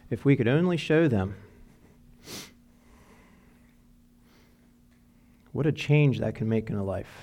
If we could only show them. What a change that can make in a life.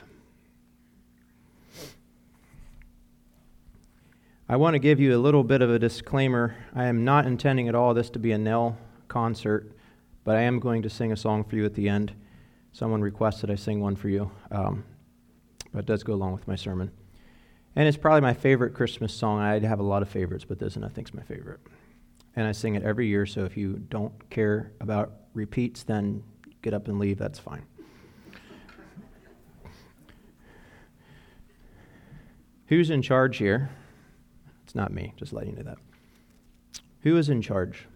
I want to give you a little bit of a disclaimer. I am not intending at all this to be a Nell concert, but I am going to sing a song for you at the end. Someone requested I sing one for you, but it does go along with my sermon. And it's probably my favorite Christmas song. I have a lot of favorites, but this one I think is my favorite. And I sing it every year, so if you don't care about repeats, then get up and leave. That's fine. Who's in charge here? It's not me, just letting you know that. Who is in charge?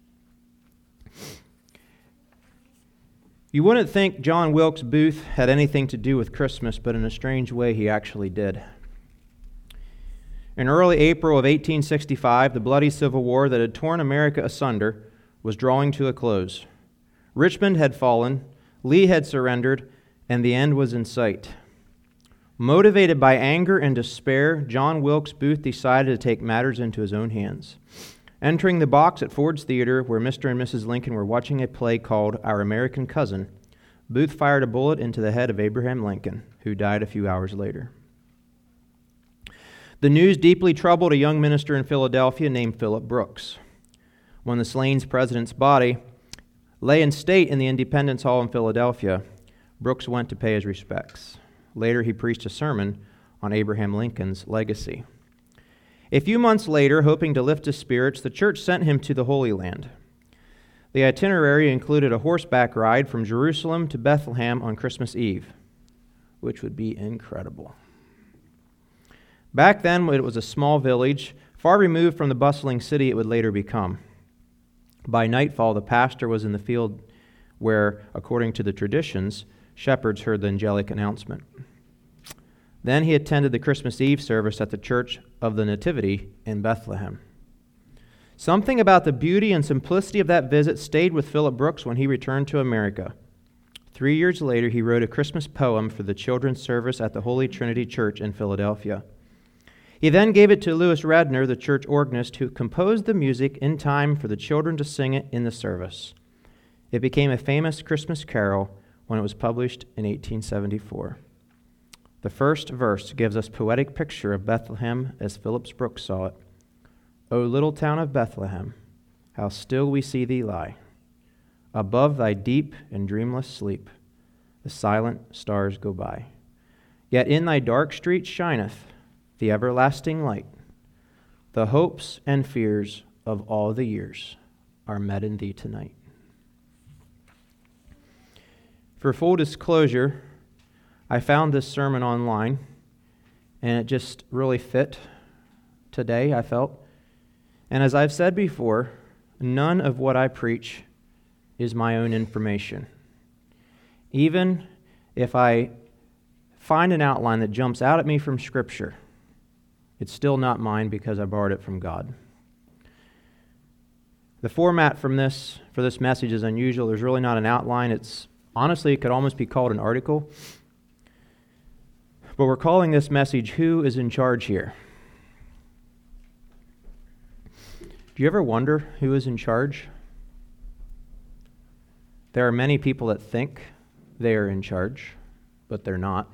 You wouldn't think John Wilkes Booth had anything to do with Christmas, but in a strange way he actually did. In early April of 1865, the bloody Civil War that had torn America asunder was drawing to a close. Richmond had fallen, Lee had surrendered, and the end was in sight. Motivated by anger and despair, John Wilkes Booth decided to take matters into his own hands. Entering the box at Ford's Theater, where Mr. and Mrs. Lincoln were watching a play called Our American Cousin, Booth fired a bullet into the head of Abraham Lincoln, who died a few hours later. The news deeply troubled a young minister in Philadelphia named Philip Brooks. When the slain president's body lay in state in the Independence Hall in Philadelphia, Brooks went to pay his respects. Later, he preached a sermon on Abraham Lincoln's legacy. A few months later, hoping to lift his spirits, the church sent him to the Holy Land. The itinerary included a horseback ride from Jerusalem to Bethlehem on Christmas Eve, which would be incredible. Back then, it was a small village, far removed from the bustling city it would later become. By nightfall, the pastor was in the field where, according to the traditions, shepherds heard the angelic announcement. Then he attended the Christmas Eve service at the Church of the Nativity in Bethlehem. Something about the beauty and simplicity of that visit stayed with Philip Brooks when he returned to America. 3 years later, he wrote a Christmas poem for the children's service at the Holy Trinity Church in Philadelphia. He then gave it to Louis Redner, the church organist, who composed the music in time for the children to sing it in the service. It became a famous Christmas carol when it was published in 1874. The first verse gives us a poetic picture of Bethlehem as Phillips Brooks saw it. O little town of Bethlehem, how still we see thee lie. Above thy deep and dreamless sleep, the silent stars go by. Yet in thy dark street shineth the everlasting light. The hopes and fears of all the years are met in thee tonight. For full disclosure, I found this sermon online, and it just really fit today, I felt. And as I've said before, none of what I preach is my own information. Even if I find an outline that jumps out at me from Scripture, it's still not mine because I borrowed it from God. The format for this message is unusual. There's really not an outline. Honestly, it could almost be called an article. But we're calling this message, Who is in Charge Here? Do you ever wonder who is in charge? There are many people that think they are in charge, but they're not.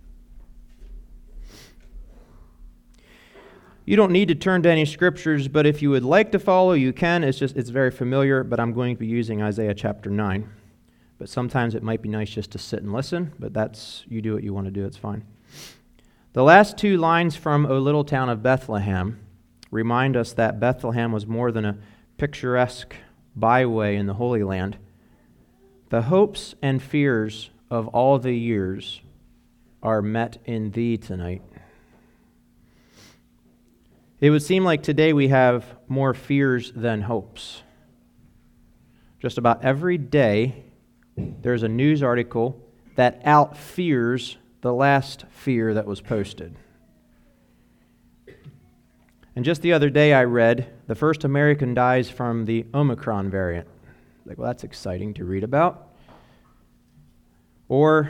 You don't need to turn to any scriptures, but if you would like to follow, you can. It's very familiar, but I'm going to be using Isaiah chapter 9. But sometimes it might be nice just to sit and listen, but you do what you want to do, it's fine. The last two lines from O Little Town of Bethlehem remind us that Bethlehem was more than a picturesque byway in the Holy Land. The hopes and fears of all the years are met in thee tonight. It would seem like today we have more fears than hopes. Just about every day, there's a news article that out-fears the last fear that was posted. And just the other day I read, the first American dies from the Omicron variant. Like, well, that's exciting to read about. Or,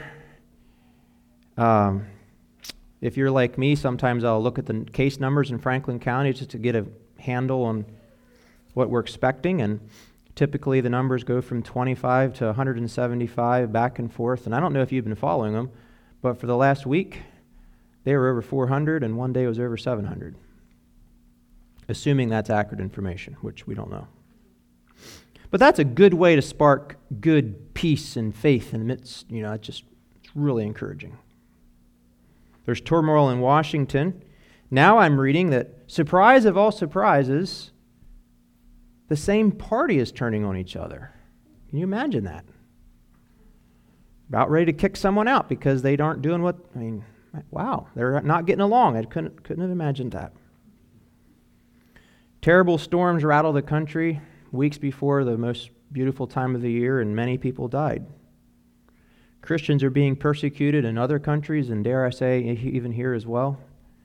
if you're like me, sometimes I'll look at the case numbers in Franklin County just to get a handle on what we're expecting, and typically the numbers go from 25 to 175 back and forth. And I don't know if you've been following them, but for the last week, they were over 400, and one day it was over 700. Assuming that's accurate information, which we don't know. But that's a good way to spark good peace and faith in the midst. It's really encouraging. There's turmoil in Washington. Now I'm reading that, surprise of all surprises, the same party is turning on each other. Can you imagine that? About ready to kick someone out because they aren't doing wow, they're not getting along. I couldn't have imagined that. Terrible storms rattle the country weeks before the most beautiful time of the year, and many people died. Christians are being persecuted in other countries, and dare I say, even here as well.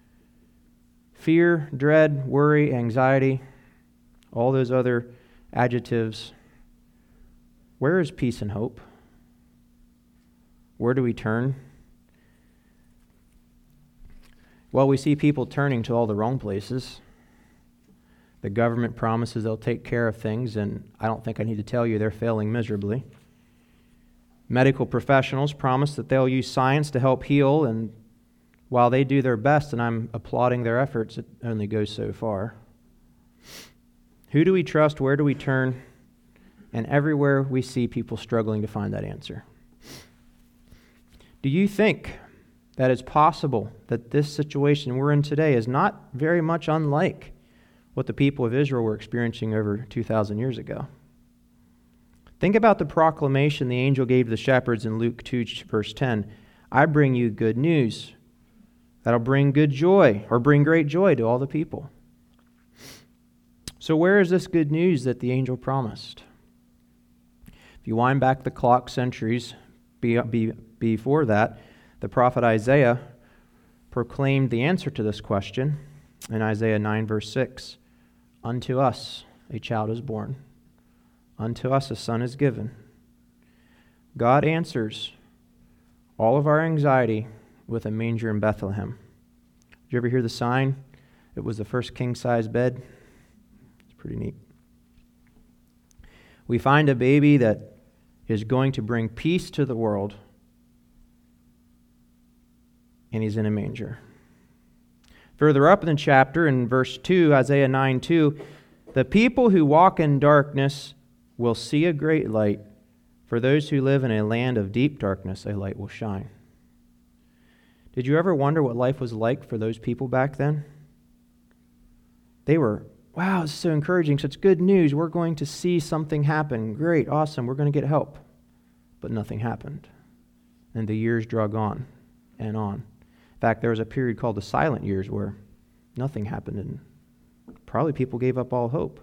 Fear, dread, worry, anxiety, all those other adjectives. Where is peace and hope? Where do we turn? Well, we see people turning to all the wrong places. The government promises they'll take care of things, and I don't think I need to tell you they're failing miserably. Medical professionals promise that they'll use science to help heal, and while they do their best, and I'm applauding their efforts, it only goes so far. Who do we trust? Where do we turn? And everywhere we see people struggling to find that answer. Do you think that it's possible that this situation we're in today is not very much unlike what the people of Israel were experiencing over 2,000 years ago? Think about the proclamation the angel gave to the shepherds in Luke 2, verse 10. I bring you good news that'll bring good joy, or bring great joy to all the people. So where is this good news that the angel promised? If you wind back the clock centuries before that, the prophet Isaiah proclaimed the answer to this question in Isaiah 9, verse 6. Unto us a child is born. Unto us a son is given. God answers all of our anxiety with a manger in Bethlehem. Did you ever hear the sign? It was the first king-size bed. It's pretty neat. We find a baby that is going to bring peace to the world, and he's in a manger. Further up in the chapter, in verse 2, Isaiah 9:2, the people who walk in darkness will see a great light. For those who live in a land of deep darkness, a light will shine. Did you ever wonder what life was like for those people back then? They were, wow, this is so encouraging, such good news. We're going to see something happen. Great, awesome, we're going to get help. But nothing happened. And the years drug on and on. In fact, there was a period called the silent years where nothing happened, and probably people gave up all hope.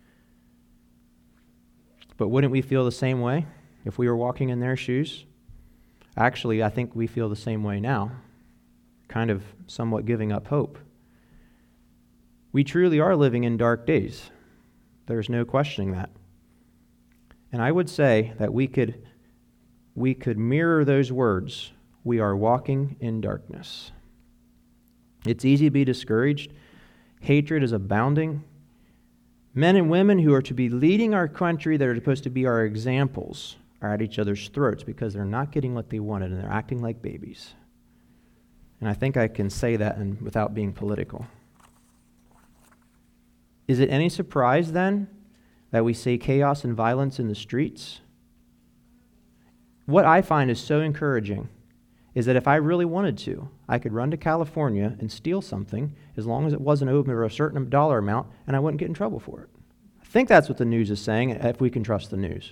But wouldn't we feel the same way if we were walking in their shoes? Actually, I think we feel the same way now, kind of somewhat giving up hope. We truly are living in dark days. There's no questioning that. And I would say that we could mirror those words. We are walking in darkness. It's easy to be discouraged. Hatred is abounding. Men and women who are to be leading our country, that are supposed to be our examples, are at each other's throats because they're not getting what they wanted and they're acting like babies. And I think I can say that without being political. Is it any surprise then that we see chaos and violence in the streets? What I find is so encouraging is that if I really wanted to, I could run to California and steal something as long as it wasn't over a certain dollar amount, and I wouldn't get in trouble for it. I think that's what the news is saying, if we can trust the news.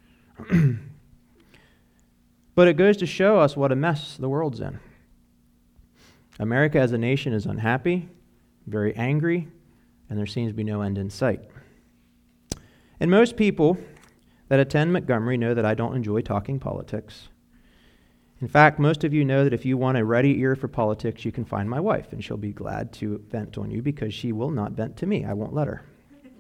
But it goes to show us what a mess the world's in. America as a nation is unhappy, very angry, and there seems to be no end in sight. And most people that attend Montgomery know that I don't enjoy talking politics. In fact, most of you know that if you want a ready ear for politics, you can find my wife, and she'll be glad to vent on you because she will not vent to me. I won't let her.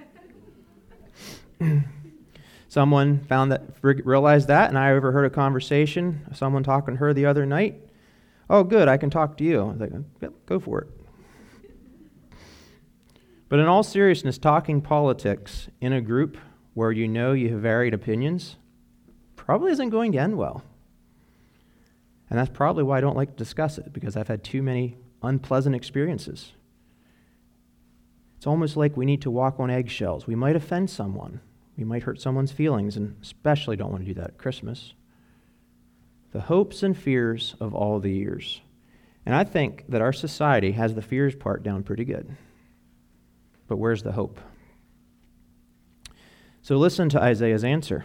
Someone realized that, and I overheard a conversation, someone talking to her the other night. Oh, good, I can talk to you. I was like, yep, go for it. But in all seriousness, talking politics in a group where you know you have varied opinions probably isn't going to end well. And that's probably why I don't like to discuss it, because I've had too many unpleasant experiences. It's almost like we need to walk on eggshells. We might offend someone. We might hurt someone's feelings, and especially don't want to do that at Christmas. The hopes and fears of all the years. And I think that our society has the fears part down pretty good. But where's the hope? So listen to Isaiah's answer.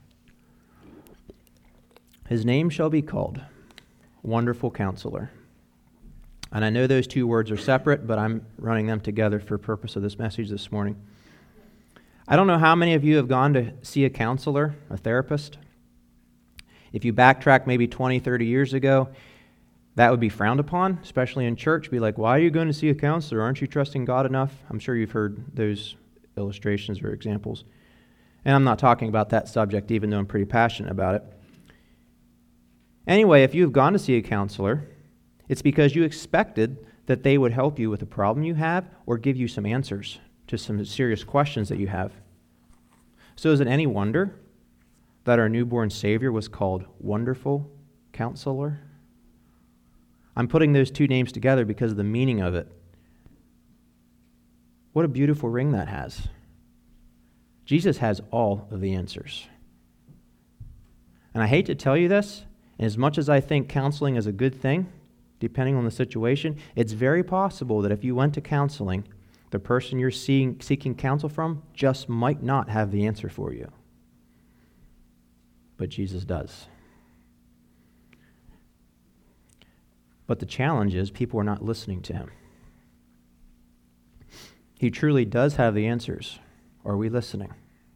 His name shall be called Wonderful Counselor. And I know those two words are separate, but I'm running them together for the purpose of this message this morning. I don't know how many of you have gone to see a counselor, a therapist. If you backtrack maybe 20, 30 years ago, that would be frowned upon, especially in church. Be like, why are you going to see a counselor? Aren't you trusting God enough? I'm sure you've heard those illustrations or examples. And I'm not talking about that subject, even though I'm pretty passionate about it. Anyway, if you've gone to see a counselor, it's because you expected that they would help you with a problem you have or give you some answers to some serious questions that you have. So is it any wonder that our newborn Savior was called Wonderful Counselor? I'm putting those two names together because of the meaning of it. What a beautiful ring that has. Jesus has all of the answers. And I hate to tell you this, and as much as I think counseling is a good thing, depending on the situation, it's very possible that if you went to counseling, the person you're seeking counsel from just might not have the answer for you. But Jesus does. But the challenge is people are not listening to him. He truly does have the answers. Are we listening?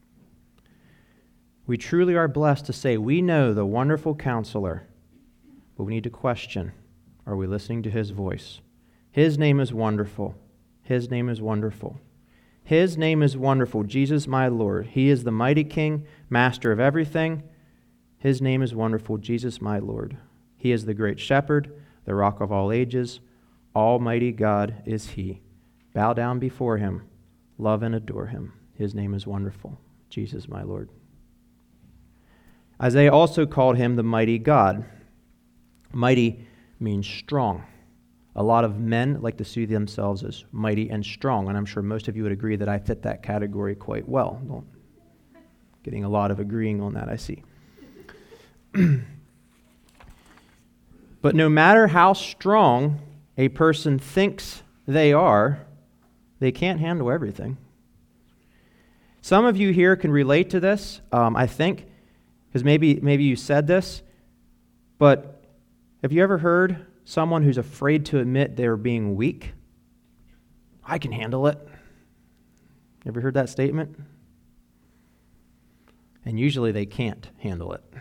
We truly are blessed to say we know the wonderful counselor, but we need to question, are we listening to his voice? His name is wonderful. His name is wonderful. His name is wonderful, Jesus my Lord. He is the mighty King, master of everything. His name is wonderful, Jesus my Lord. He is the great shepherd, the rock of all ages. Almighty God is he. Bow down before him. Love and adore him. His name is wonderful, Jesus my Lord. Isaiah also called him the mighty God. Mighty means strong. A lot of men like to see themselves as mighty and strong, and I'm sure most of you would agree that I fit that category quite well. Getting a lot of agreeing on that, I see. But no matter how strong a person thinks they are, they can't handle everything. Some of you here can relate to this, I think, because maybe you said this, but have you ever heard someone who's afraid to admit they're being weak? I can handle it. Ever heard that statement? And usually they can't handle it.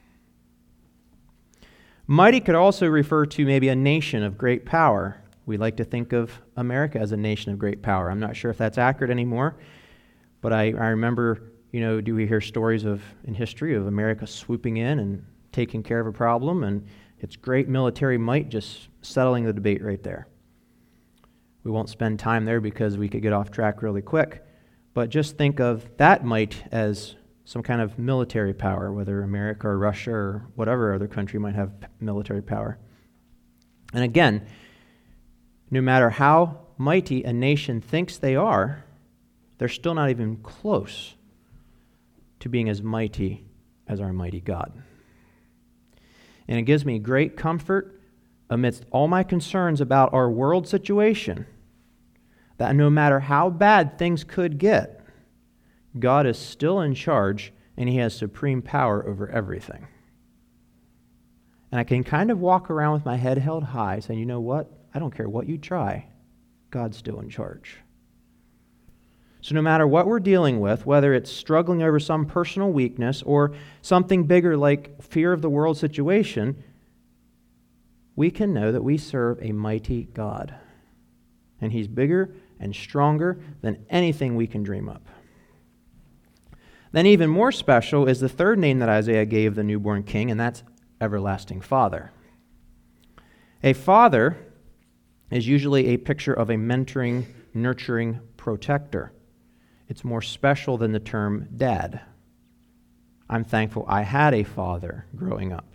Mighty could also refer to maybe a nation of great power. We like to think of America as a nation of great power. I'm not sure if that's accurate anymore, but I remember, do we hear stories in history of America swooping in and taking care of a problem, and it's great military might just settling the debate right there. We won't spend time there because we could get off track really quick, but just think of that might as some kind of military power, whether America or Russia or whatever other country might have military power. And again, no matter how mighty a nation thinks they are, they're still not even close to being as mighty as our mighty God. And it gives me great comfort amidst all my concerns about our world situation that no matter how bad things could get, God is still in charge and he has supreme power over everything. And I can kind of walk around with my head held high saying, you know what? I don't care what you try. God's still in charge. So no matter what we're dealing with, whether it's struggling over some personal weakness or something bigger like fear of the world situation, we can know that we serve a mighty God. And he's bigger and stronger than anything we can dream up. Then even more special is the third name that Isaiah gave the newborn king, and that's Everlasting Father. A father is usually a picture of a mentoring, nurturing, protector. It's more special than the term dad. I'm thankful I had a father growing up.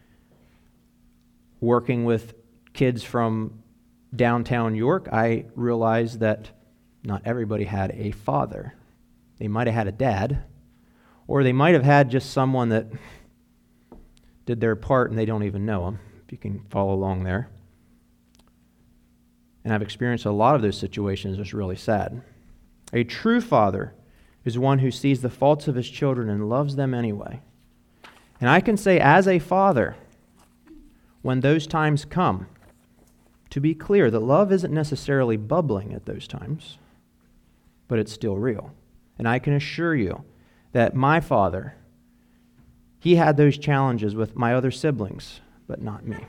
Working with kids from downtown York, I realized that not everybody had a father. They might have had a dad, or they might have had just someone that did their part and they don't even know them, if you can follow along there. And I've experienced a lot of those situations. It's really sad. A true father is one who sees the faults of his children and loves them anyway. And I can say, as a father, when those times come, to be clear, that love isn't necessarily bubbling at those times, but it's still real. And I can assure you that my father, he had those challenges with my other siblings, but not me.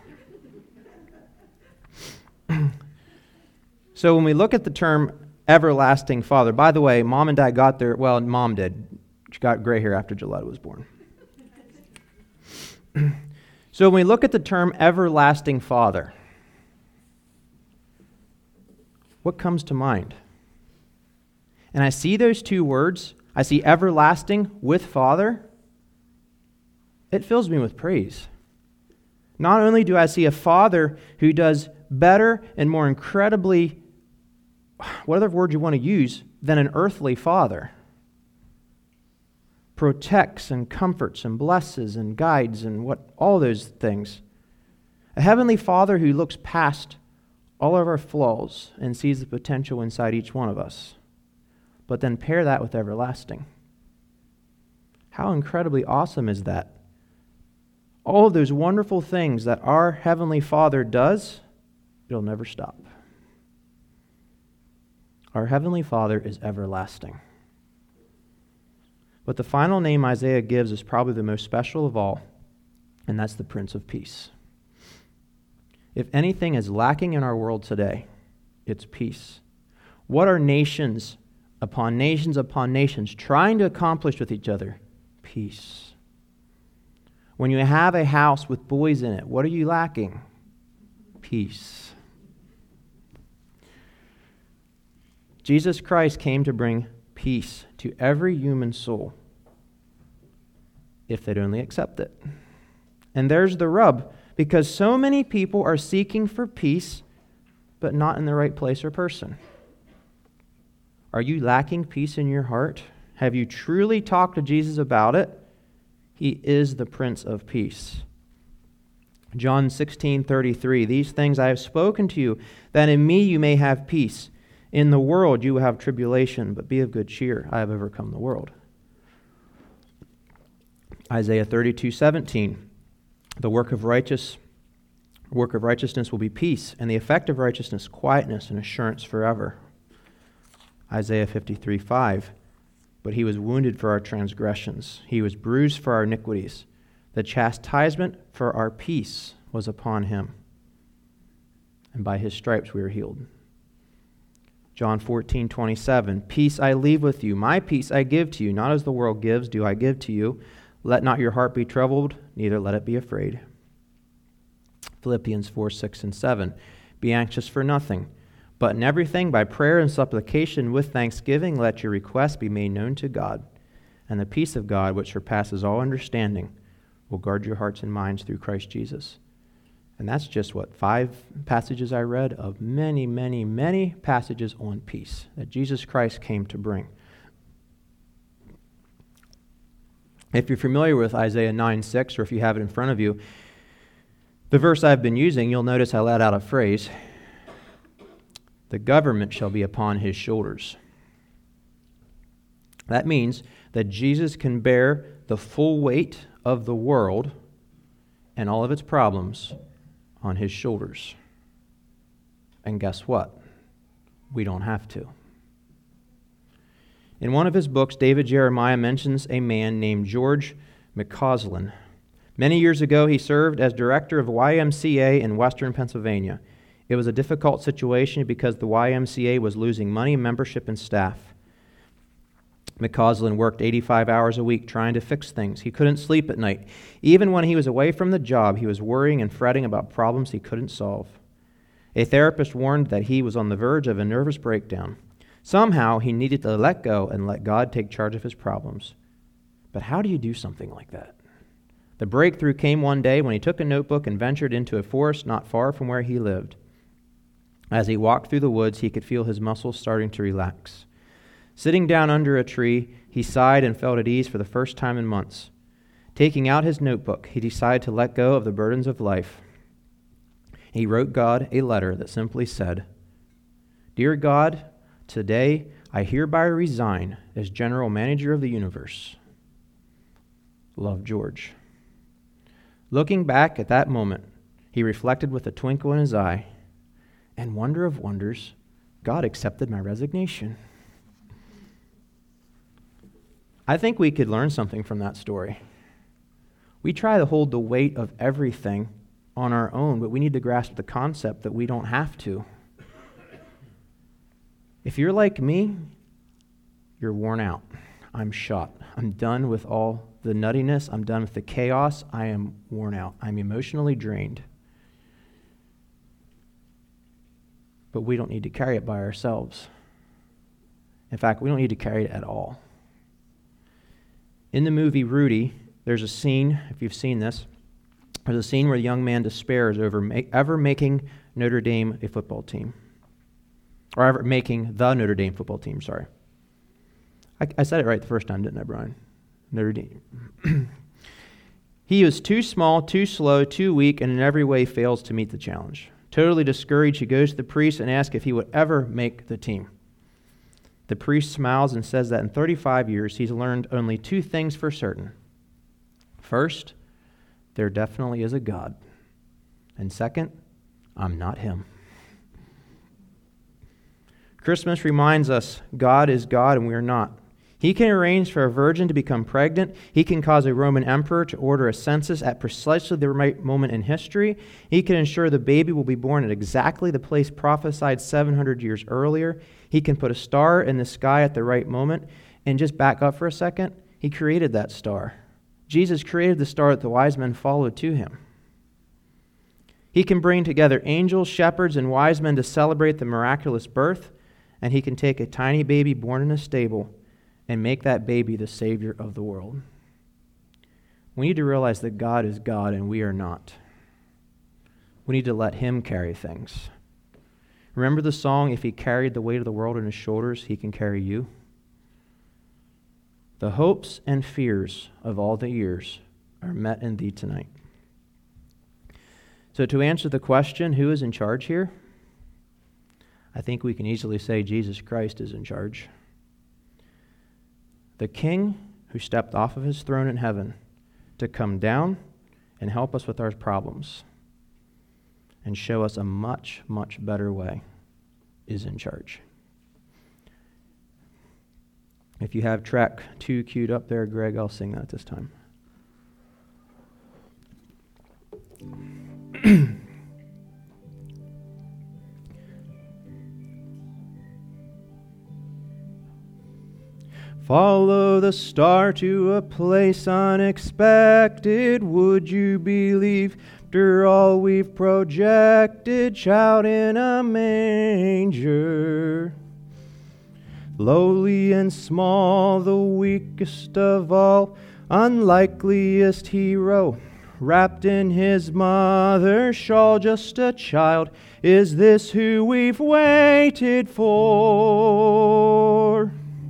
So when we look at the term everlasting father, by the way, mom and dad got their, well, mom did. She got gray hair after Gillette was born. So when we look at the term everlasting father, what comes to mind? And I see those two words. I see everlasting with father. It fills me with praise. Not only do I see a father who does better and more incredibly, whatever word you want to use, than an earthly father. Protects and comforts and blesses and guides and all those things. A heavenly Father who looks past all of our flaws and sees the potential inside each one of us. But then pair that with everlasting. How incredibly awesome is that? All of those wonderful things that our Heavenly Father does, it'll never stop. Our Heavenly Father is everlasting. But the final name Isaiah gives is probably the most special of all, and that's the Prince of Peace. If anything is lacking in our world today, it's peace. What are nations upon nations trying to accomplish with each other? Peace. When you have a house with boys in it, what are you lacking? Peace. Jesus Christ came to bring peace to every human soul if they'd only accept it. And there's the rub, because so many people are seeking for peace, but not in the right place or person. Are you lacking peace in your heart? Have you truly talked to Jesus about it? He is the Prince of Peace. John 16:33, these things I have spoken to you, that in me you may have peace. In the world you will have tribulation, but be of good cheer. I have overcome the world. Isaiah 32:17, the work of righteousness will be peace, and the effect of righteousness, quietness and assurance forever. Isaiah 53:5, but he was wounded for our transgressions. He was bruised for our iniquities. The chastisement for our peace was upon him, and by his stripes we are healed. John 14:27, peace I leave with you, my peace I give to you, not as the world gives do I give to you. Let not your heart be troubled, neither let it be afraid. Philippians 4:6 and 7, be anxious for nothing, but in everything by prayer and supplication with thanksgiving let your requests be made known to God, and the peace of God, which surpasses all understanding, will guard your hearts and minds through Christ Jesus. And that's just 5 passages I read of many, many, many passages on peace that Jesus Christ came to bring. If you're familiar with Isaiah 9:6, or if you have it in front of you, the verse I've been using, you'll notice I let out a phrase, the government shall be upon his shoulders. That means that Jesus can bear the full weight of the world and all of its problems on his shoulders. And guess what? We don't have to. In one of his books, David Jeremiah mentions a man named George McCausland. Many years ago, he served as director of YMCA in western Pennsylvania. It was a difficult situation because the YMCA was losing money, membership, and staff. McCausland worked 85 hours a week trying to fix things. He couldn't sleep at night. Even when he was away from the job, he was worrying and fretting about problems he couldn't solve. A therapist warned that he was on the verge of a nervous breakdown. Somehow he needed to let go and let God take charge of his problems. But how do you do something like that? The breakthrough came one day when he took a notebook and ventured into a forest not far from where he lived. As he walked through the woods, he could feel his muscles starting to relax. Sitting down under a tree, he sighed and felt at ease for the first time in months. Taking out his notebook, he decided to let go of the burdens of life. He wrote God a letter that simply said, "Dear God, today I hereby resign as general manager of the universe. Love, George." Looking back at that moment, he reflected with a twinkle in his eye, and wonder of wonders, God accepted my resignation. I think we could learn something from that story. We try to hold the weight of everything on our own, but we need to grasp the concept that we don't have to. If you're like me, you're worn out. I'm shot. I'm done with all the nuttiness. I'm done with the chaos. I am worn out. I'm emotionally drained. But we don't need to carry it by ourselves. In fact, we don't need to carry it at all. In the movie Rudy, there's a scene, if you've seen this, there's a scene where the young man despairs over ever making Notre Dame a football team. Or ever making the Notre Dame football team, sorry. I said it right the first time, didn't I, Brian? Notre Dame. He was too small, too slow, too weak, and in every way fails to meet the challenge. Totally discouraged, he goes to the priest and asks if he would ever make the team. The priest smiles and says that in 35 years, he's learned only two things for certain. First, there definitely is a God. And second, I'm not him. Christmas reminds us God is God and we are not. He can arrange for a virgin to become pregnant. He can cause a Roman emperor to order a census at precisely the right moment in history. He can ensure the baby will be born at exactly the place prophesied 700 years earlier. He can put a star in the sky at the right moment. And just back up for a second, he created that star. Jesus created the star that the wise men followed to him. He can bring together angels, shepherds, and wise men to celebrate the miraculous birth, and he can take a tiny baby born in a stable and make that baby the Savior of the world. We need to realize that God is God and we are not. We need to let him carry things. Remember the song, "If he carried the weight of the world on his shoulders, he can carry you"? The hopes and fears of all the years are met in thee tonight. So to answer the question, who is in charge here? I think we can easily say Jesus Christ is in charge. The King who stepped off of his throne in heaven to come down and help us with our problems and show us a much, much better way is in charge. If you have track 2 queued up there, Greg, I'll sing that this time. Follow the star to a place unexpected. Would you believe after all we've projected? Child in a manger. Lowly and small, the weakest of all, unlikeliest hero, wrapped in his mother's shawl, just a child. Is this who we've waited for?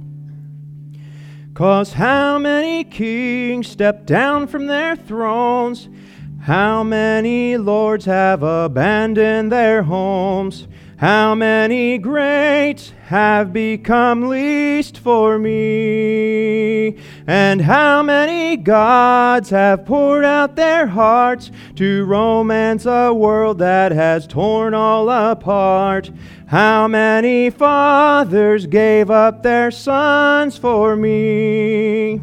'Cause how many kings step down from their thrones? How many lords have abandoned their homes? How many greats have become least for me? And how many gods have poured out their hearts to romance a world that has torn all apart? How many fathers gave up their sons for me?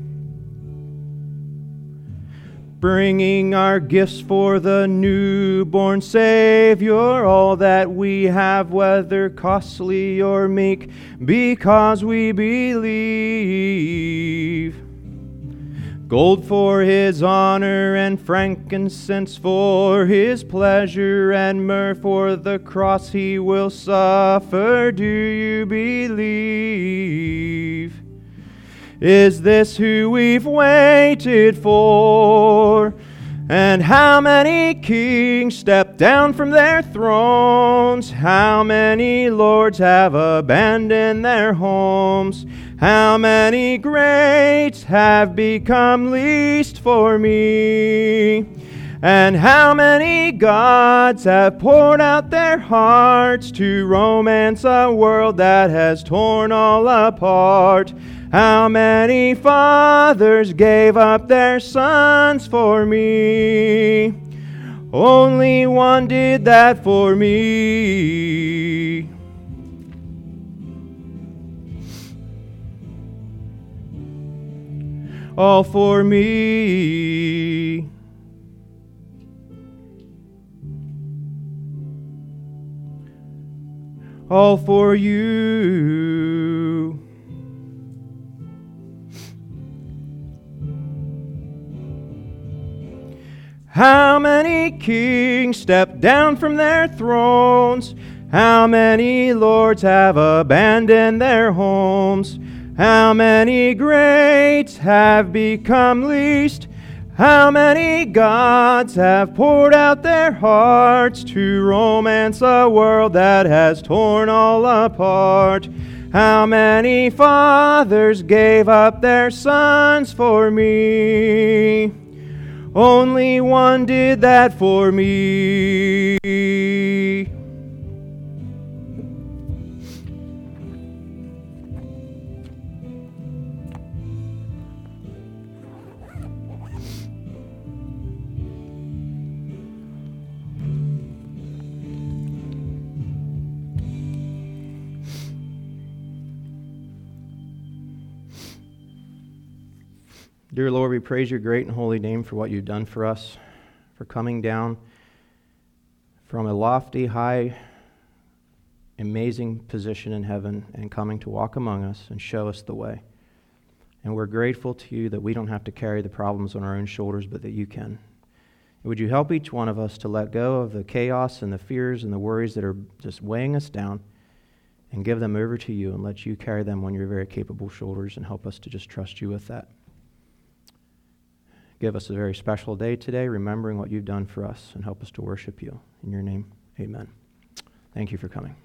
Bringing our gifts for the newborn Savior, all that we have, whether costly or meek, because we believe. Gold for his honor and frankincense for his pleasure, and myrrh for the cross he will suffer. Do you believe? Is this who we've waited for? And how many kings stepped down from their thrones? How many lords have abandoned their homes? How many greats have become least for me? And how many gods have poured out their hearts to romance a world that has torn all apart? How many fathers gave up their sons for me? Only one did that for me. All for me. All for you. How many kings stepped down from their thrones? How many lords have abandoned their homes? How many greats have become least? How many gods have poured out their hearts to romance a world that has torn all apart? How many fathers gave up their sons for me? Only one did that for me. Dear Lord, we praise your great and holy name for what you've done for us, for coming down from a lofty, high, amazing position in heaven and coming to walk among us and show us the way. And we're grateful to you that we don't have to carry the problems on our own shoulders, but that you can. And would you help each one of us to let go of the chaos and the fears and the worries that are just weighing us down and give them over to you and let you carry them on your very capable shoulders and help us to just trust you with that. Give us a very special day today, remembering what you've done for us, and help us to worship you. In your name, amen. Thank you for coming.